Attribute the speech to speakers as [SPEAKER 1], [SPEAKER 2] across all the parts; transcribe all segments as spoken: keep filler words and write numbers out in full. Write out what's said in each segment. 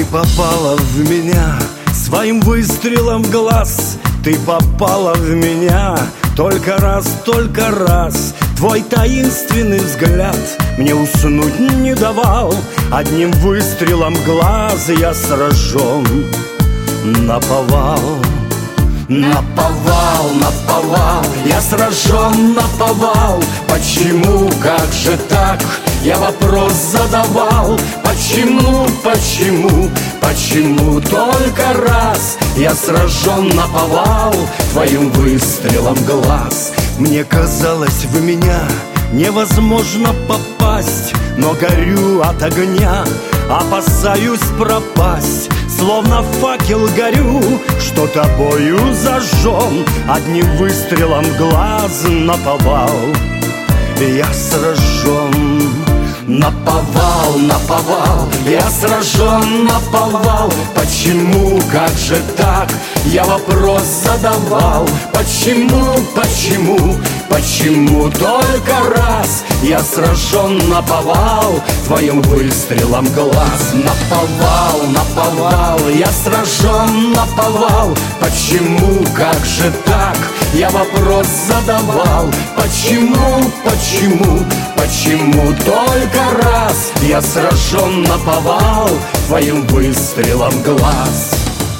[SPEAKER 1] попала в меня своим выстрелом в глаз. Ты попала в меня только раз, только раз. Твой таинственный взгляд мне уснуть не давал. Одним выстрелом в глаз я сражен наповал. Наповал, наповал, я сражен наповал. Почему, как же так? Я вопрос задавал. Почему, почему, почему только раз я сражен наповал твоим выстрелом в глаз? Мне казалось, в меня невозможно попасть, но горю от огня, опасаюсь пропасть. Словно факел горю, что тобою зажжен. Одним выстрелом в глаз наповал я сражен. Наповал, наповал, я сражен наповал. Почему, как же так? Я вопрос задавал. Почему, почему, почему только раз я сражен наповал твоим выстрелом в глаз? Наповал, наповал, я сражен наповал. Почему, как же так? Я вопрос задавал. Почему, почему, почему только раз я сражен наповал твоим выстрелом в глаз?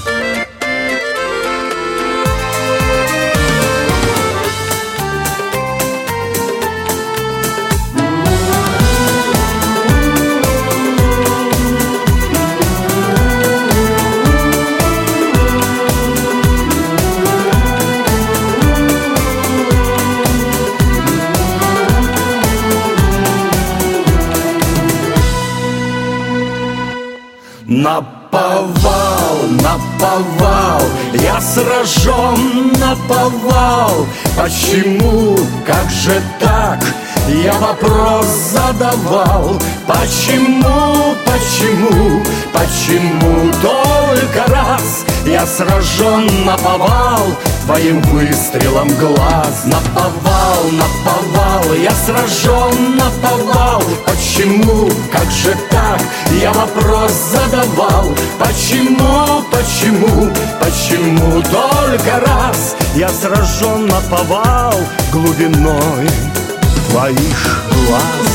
[SPEAKER 1] Наповал, наповал, я сражен наповал. Почему, как же так? Я вопрос задавал. Почему, почему, почему только раз я сражен наповал твоим выстрелом в глаз? Наповал, наповал, я сражен наповал. Почему, как же так? Я вопрос задавал. Почему, почему, почему только раз я сражен наповал глубиной твоих глаз?